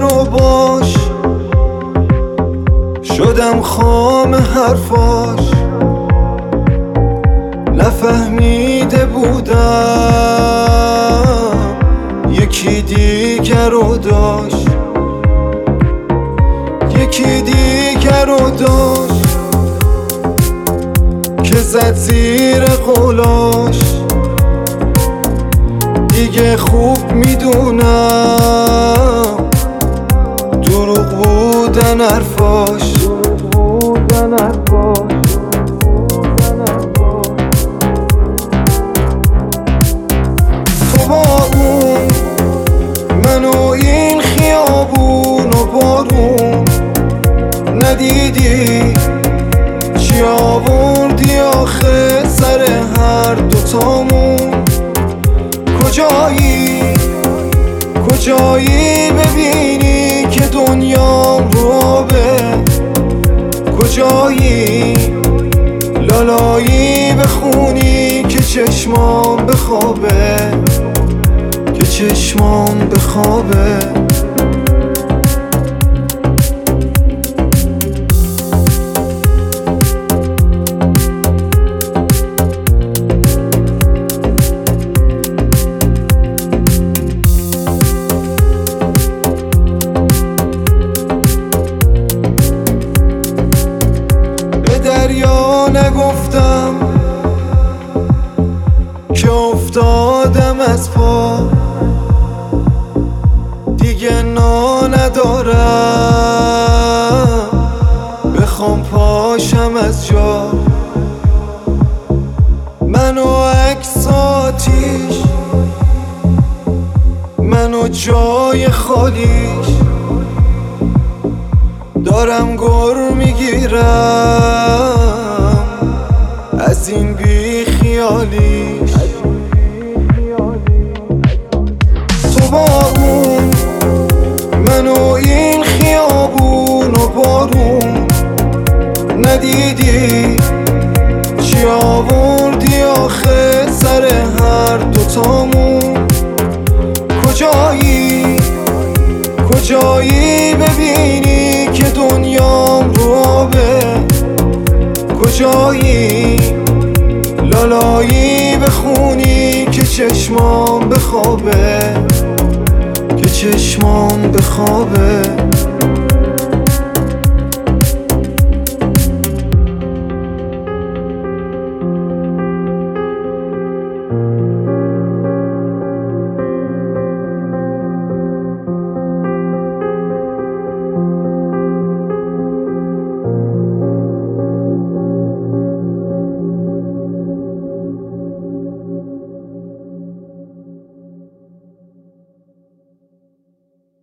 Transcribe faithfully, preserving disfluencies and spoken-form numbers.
نرو باش، شدم خام حرفاش. نفهمیده بودم یکی دیگر رو داشت، یکی دیگر رو داشت که زد زیر قولاش. دیگه خوب میدونم دروغ بودن حرفاش. تو با اون منو این خیابون و بارون ندیدی چی آوردی آخه سر هر دوتامون. کجایی کجایی ببینی که دنیام رو آبه؟ کجایی لالایی بخونی که چشمام بخوابه، که چشمام بخوابه؟ دریا نگفتم که افتادم از پا، دیگه نا ندارم بخوام پاشم از جا. منو عکس آتیش، منو جای خالیش، دارم گر میگیرم از این بی خیالیش. تو با اون منو این خیابون و بارون ندیدی چی آوردی آخه سر هر دوتامون. کجایی کجایی ببینی که دنیام رو آبه؟ کجایی لالایی بخونی که چشمام بخوابه، که چشمام بخوابه؟